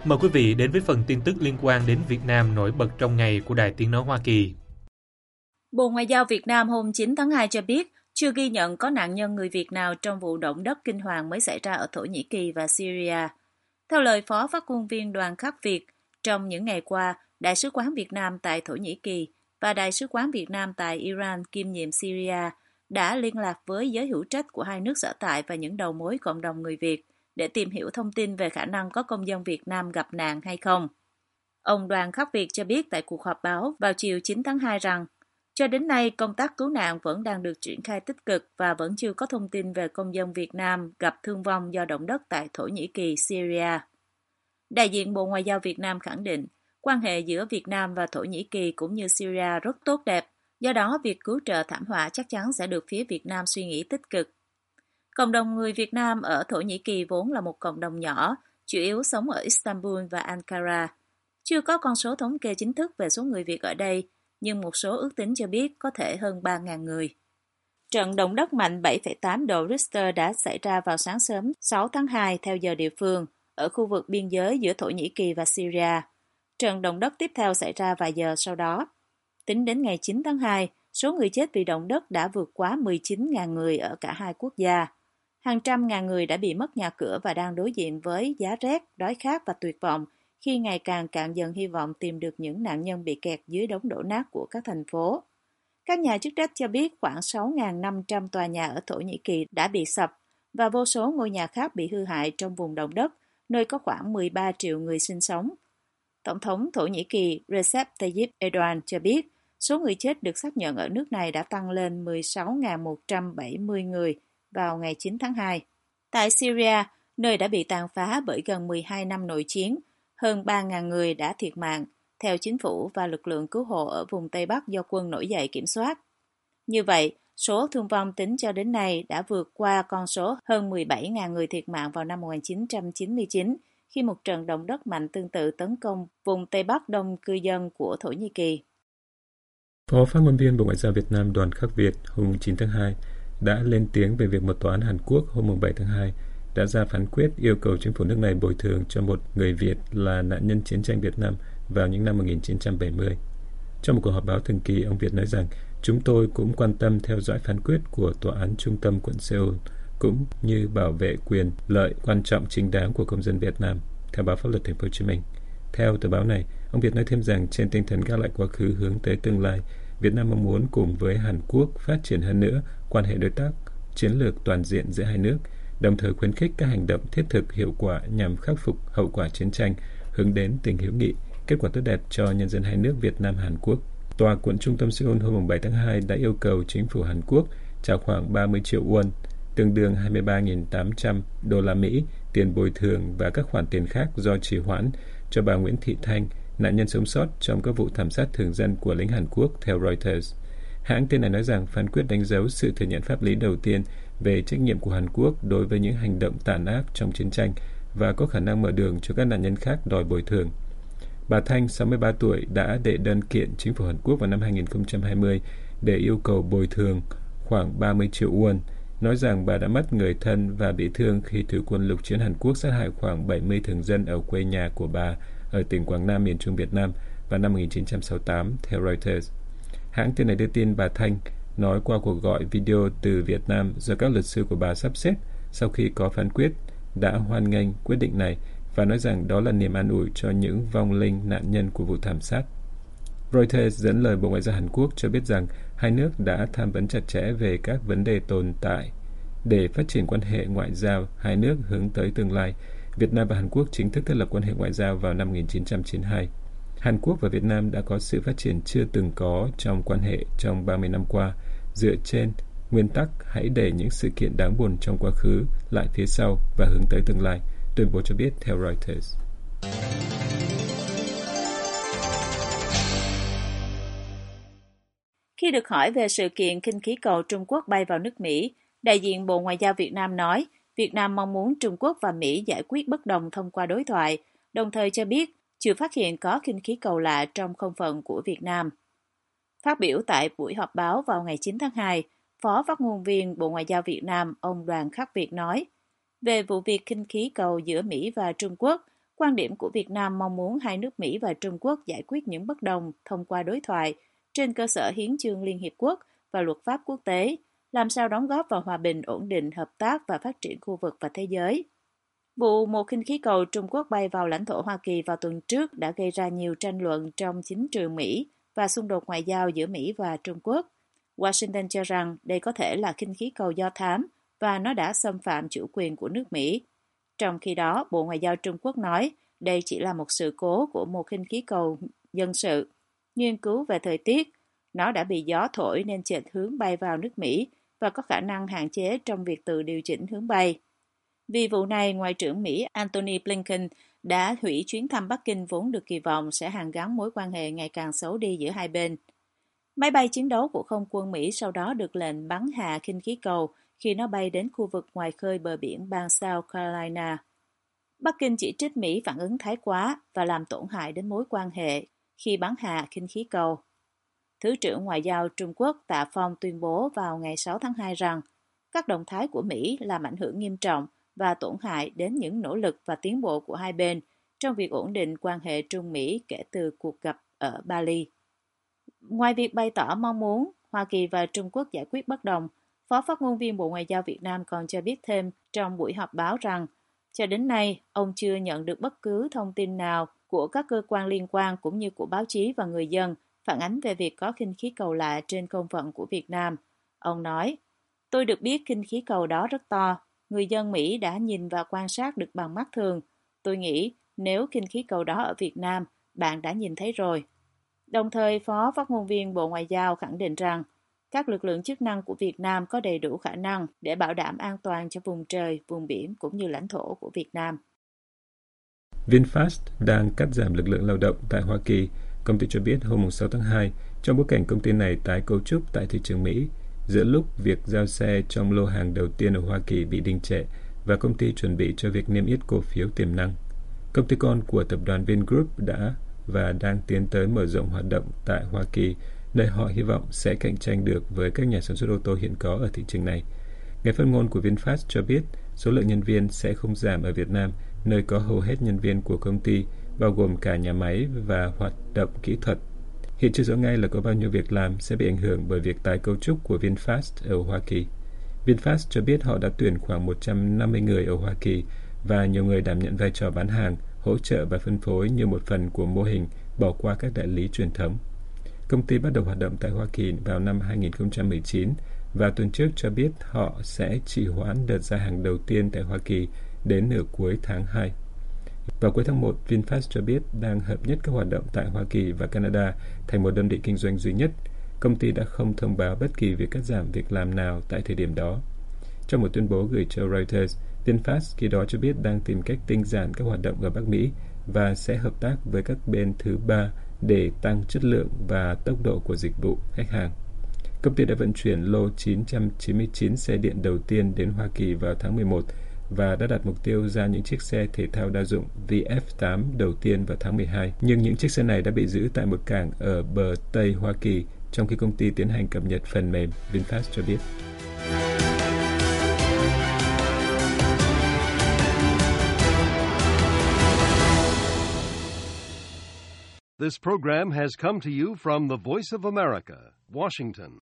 Mời quý vị đến với phần tin tức liên quan đến Việt Nam nổi bật trong ngày của Đài Tiếng Nói Hoa Kỳ. Bộ Ngoại giao Việt Nam hôm 9 tháng 2 cho biết chưa ghi nhận có nạn nhân người Việt nào trong vụ động đất kinh hoàng mới xảy ra ở Thổ Nhĩ Kỳ và Syria. Theo lời Phó Phát ngôn viên Đoàn Khắc Việt, trong những ngày qua, Đại sứ quán Việt Nam tại Thổ Nhĩ Kỳ và Đại sứ quán Việt Nam tại Iran kiêm nhiệm Syria đã liên lạc với giới hữu trách của hai nước sở tại và những đầu mối cộng đồng người Việt để tìm hiểu thông tin về khả năng có công dân Việt Nam gặp nạn hay không. Ông Đoàn Khắc Việt cho biết tại cuộc họp báo vào chiều 9 tháng 2 rằng cho đến nay, công tác cứu nạn vẫn đang được triển khai tích cực và vẫn chưa có thông tin về công dân Việt Nam gặp thương vong do động đất tại Thổ Nhĩ Kỳ, Syria. Đại diện Bộ Ngoại giao Việt Nam khẳng định, quan hệ giữa Việt Nam và Thổ Nhĩ Kỳ cũng như Syria rất tốt đẹp, do đó việc cứu trợ thảm họa chắc chắn sẽ được phía Việt Nam suy nghĩ tích cực. Cộng đồng người Việt Nam ở Thổ Nhĩ Kỳ vốn là một cộng đồng nhỏ, chủ yếu sống ở Istanbul và Ankara. Chưa có con số thống kê chính thức về số người Việt ở đây, nhưng một số ước tính cho biết có thể hơn 3.000 người. Trận động đất mạnh 7,8 độ Richter đã xảy ra vào sáng sớm 6 tháng 2 theo giờ địa phương, ở khu vực biên giới giữa Thổ Nhĩ Kỳ và Syria. Trận động đất tiếp theo xảy ra vài giờ sau đó. Tính đến ngày 9 tháng 2, số người chết vì động đất đã vượt quá 19.000 người ở cả hai quốc gia. Hàng trăm ngàn người đã bị mất nhà cửa và đang đối diện với giá rét, đói khát và tuyệt vọng khi ngày càng cạn dần hy vọng tìm được những nạn nhân bị kẹt dưới đống đổ nát của các thành phố. Các nhà chức trách cho biết khoảng 6.500 tòa nhà ở Thổ Nhĩ Kỳ đã bị sập và vô số ngôi nhà khác bị hư hại trong vùng động đất, nơi có khoảng 13 triệu người sinh sống. Tổng thống Thổ Nhĩ Kỳ Recep Tayyip Erdogan cho biết số người chết được xác nhận ở nước này đã tăng lên 16.170 người vào ngày 9 tháng 2. Tại Syria, nơi đã bị tàn phá bởi gần 12 năm nội chiến, hơn 3.000 người đã thiệt mạng, theo chính phủ và lực lượng cứu hộ ở vùng Tây Bắc do quân nổi dậy kiểm soát. Như vậy, số thương vong tính cho đến nay đã vượt qua con số hơn 17.000 người thiệt mạng vào năm 1999, khi một trận động đất mạnh tương tự tấn công vùng Tây Bắc đông cư dân của Thổ Nhĩ Kỳ. Phó Phát ngôn viên Bộ Ngoại giao Việt Nam Đoàn Khắc Việt hôm 9 tháng 2 đã lên tiếng về việc một tòa án Hàn Quốc hôm 7 tháng 2 đã ra phán quyết yêu cầu chính phủ nước này bồi thường cho một người Việt là nạn nhân chiến tranh Việt Nam vào những năm 1970. Trong một cuộc họp báo thường kỳ, ông Việt nói rằng chúng tôi cũng quan tâm theo dõi phán quyết của Tòa án Trung tâm quận Seoul, cũng như bảo vệ quyền lợi quan trọng chính đáng của công dân Việt Nam, theo báo Pháp luật Thành phố Hồ Chí Minh. Theo tờ báo này, ông Việt nói thêm rằng trên tinh thần gác lại quá khứ hướng tới tương lai, Việt Nam mong muốn cùng với Hàn Quốc phát triển hơn nữa quan hệ đối tác chiến lược toàn diện giữa hai nước, đồng thời khuyến khích các hành động thiết thực hiệu quả nhằm khắc phục hậu quả chiến tranh, hướng đến tình hữu nghị, kết quả tốt đẹp cho nhân dân hai nước Việt Nam Hàn Quốc. Tòa quận trung tâm Seoul hôm 7 tháng 2 đã yêu cầu chính phủ Hàn Quốc trả khoảng 30 triệu won, tương đương 23.800 đô la Mỹ tiền bồi thường và các khoản tiền khác do trì hoãn cho bà Nguyễn Thị Thanh, nạn nhân sống sót trong các vụ thảm sát thường dân của lính Hàn Quốc, theo Reuters. Hãng tin này nói rằng phán quyết đánh dấu sự thừa nhận pháp lý đầu tiên về trách nhiệm của Hàn Quốc đối với những hành động tàn ác trong chiến tranh và có khả năng mở đường cho các nạn nhân khác đòi bồi thường. Bà Thanh, 63 tuổi, đã đệ đơn kiện chính phủ Hàn Quốc vào năm 2020 để yêu cầu bồi thường khoảng 30 triệu won, nói rằng bà đã mất người thân và bị thương khi thủy quân lục chiến Hàn Quốc sát hại khoảng 70 thường dân ở quê nhà của bà ở tỉnh Quảng Nam, miền Trung Việt Nam vào năm 1968, theo Reuters. Hãng tin này đưa tin bà Thanh nói qua cuộc gọi video từ Việt Nam do các luật sư của bà sắp xếp sau khi có phán quyết, đã hoan nghênh quyết định này và nói rằng đó là niềm an ủi cho những vong linh nạn nhân của vụ thảm sát. Reuters dẫn lời Bộ Ngoại giao Hàn Quốc cho biết rằng hai nước đã tham vấn chặt chẽ về các vấn đề tồn tại để phát triển quan hệ ngoại giao hai nước hướng tới tương lai. Việt Nam và Hàn Quốc chính thức thiết lập quan hệ ngoại giao vào năm 1992. Hàn Quốc và Việt Nam đã có sự phát triển chưa từng có trong quan hệ trong 30 năm qua, dựa trên nguyên tắc hãy để những sự kiện đáng buồn trong quá khứ lại phía sau và hướng tới tương lai, tuyên bố cho biết theo Reuters. Khi được hỏi về sự kiện khinh khí cầu Trung Quốc bay vào nước Mỹ, đại diện Bộ Ngoại giao Việt Nam nói Việt Nam mong muốn Trung Quốc và Mỹ giải quyết bất đồng thông qua đối thoại, đồng thời cho biết chưa phát hiện có khinh khí cầu lạ trong không phận của Việt Nam. Phát biểu tại buổi họp báo vào ngày 9 tháng 2, Phó Phát ngôn viên Bộ Ngoại giao Việt Nam ông Đoàn Khắc Việt nói, về vụ việc khinh khí cầu giữa Mỹ và Trung Quốc, Quan điểm của Việt Nam mong muốn hai nước Mỹ và Trung Quốc giải quyết những bất đồng thông qua đối thoại trên cơ sở hiến chương Liên Hiệp Quốc và luật pháp quốc tế, làm sao đóng góp vào hòa bình, ổn định, hợp tác và phát triển khu vực và thế giới. Vụ một khinh khí cầu Trung Quốc bay vào lãnh thổ Hoa Kỳ vào tuần trước đã gây ra nhiều tranh luận trong chính trường Mỹ và xung đột ngoại giao giữa Mỹ và Trung Quốc. Washington cho rằng đây có thể là khinh khí cầu do thám và nó đã xâm phạm chủ quyền của nước Mỹ. Trong khi đó, Bộ Ngoại giao Trung Quốc nói đây chỉ là một sự cố của một khinh khí cầu dân sự. Nghiên cứu về thời tiết, nó đã bị gió thổi nên chệch hướng bay vào nước Mỹ và có khả năng hạn chế trong việc tự điều chỉnh hướng bay. Vì vụ này, Ngoại trưởng Mỹ Antony Blinken đã hủy chuyến thăm Bắc Kinh vốn được kỳ vọng sẽ hàn gắn mối quan hệ ngày càng xấu đi giữa hai bên. Máy bay chiến đấu của không quân Mỹ sau đó được lệnh bắn hạ khinh khí cầu khi nó bay đến khu vực ngoài khơi bờ biển bang South Carolina. Bắc Kinh chỉ trích Mỹ phản ứng thái quá và làm tổn hại đến mối quan hệ khi bắn hạ khinh khí cầu. Thứ trưởng Ngoại giao Trung Quốc Tạ Phong tuyên bố vào ngày 6 tháng 2 rằng các động thái của Mỹ làm ảnh hưởng nghiêm trọng và tổn hại đến những nỗ lực và tiến bộ của hai bên trong việc ổn định quan hệ Trung Mỹ kể từ cuộc gặp ở Bali. Ngoài việc bày tỏ mong muốn Hoa Kỳ và Trung Quốc giải quyết bất đồng, Phó Phát ngôn viên Bộ Ngoại giao Việt Nam còn cho biết thêm trong buổi họp báo rằng cho đến nay, ông chưa nhận được bất cứ thông tin nào của các cơ quan liên quan cũng như của báo chí và người dân phản ánh về việc có khinh khí cầu lạ trên không phận của Việt Nam. Ông nói, tôi được biết khinh khí cầu đó rất to. Người dân Mỹ đã nhìn và quan sát được bằng mắt thường. Tôi nghĩ nếu khinh khí cầu đó ở Việt Nam, bạn đã nhìn thấy rồi. Đồng thời, Phó Phát ngôn viên Bộ Ngoại giao khẳng định rằng các lực lượng chức năng của Việt Nam có đầy đủ khả năng để bảo đảm an toàn cho vùng trời, vùng biển cũng như lãnh thổ của Việt Nam. VinFast đang cắt giảm lực lượng lao động tại Hoa Kỳ, công ty cho biết hôm 6 tháng 2, trong bối cảnh công ty này tái cấu trúc tại thị trường Mỹ, giữa lúc việc giao xe trong lô hàng đầu tiên ở Hoa Kỳ bị đình trệ và công ty chuẩn bị cho việc niêm yết cổ phiếu tiềm năng. Công ty con của tập đoàn Vingroup đã và đang tiến tới mở rộng hoạt động tại Hoa Kỳ, nơi họ hy vọng sẽ cạnh tranh được với các nhà sản xuất ô tô hiện có ở thị trường này. Người phát ngôn của VinFast cho biết số lượng nhân viên sẽ không giảm ở Việt Nam, nơi có hầu hết nhân viên của công ty, bao gồm cả nhà máy và hoạt động kỹ thuật. Hiện chưa rõ ngay là có bao nhiêu việc làm sẽ bị ảnh hưởng bởi việc tái cấu trúc của VinFast ở Hoa Kỳ. VinFast cho biết họ đã tuyển khoảng 150 người ở Hoa Kỳ và nhiều người đảm nhận vai trò bán hàng, hỗ trợ và phân phối như một phần của mô hình bỏ qua các đại lý truyền thống. Công ty bắt đầu hoạt động tại Hoa Kỳ vào năm 2019 và tuần trước cho biết họ sẽ trì hoãn đợt ra hàng đầu tiên tại Hoa Kỳ đến nửa cuối tháng 2. Vào cuối tháng 1, VinFast cho biết đang hợp nhất các hoạt động tại Hoa Kỳ và Canada thành một đơn vị kinh doanh duy nhất. Công ty đã không thông báo bất kỳ việc cắt giảm việc làm nào tại thời điểm đó. Trong một tuyên bố gửi cho Reuters, VinFast khi đó cho biết đang tìm cách tinh giản các hoạt động ở Bắc Mỹ và sẽ hợp tác với các bên thứ ba để tăng chất lượng và tốc độ của dịch vụ khách hàng. Công ty đã vận chuyển lô 999 xe điện đầu tiên đến Hoa Kỳ vào tháng 11 và đã đặt mục tiêu ra những chiếc xe thể thao đa dụng VF8 đầu tiên vào tháng 12. Nhưng những chiếc xe này đã bị giữ tại một cảng ở bờ Tây Hoa Kỳ trong khi công ty tiến hành cập nhật phần mềm, VinFast cho biết. This program has come to you from the Voice of America, Washington.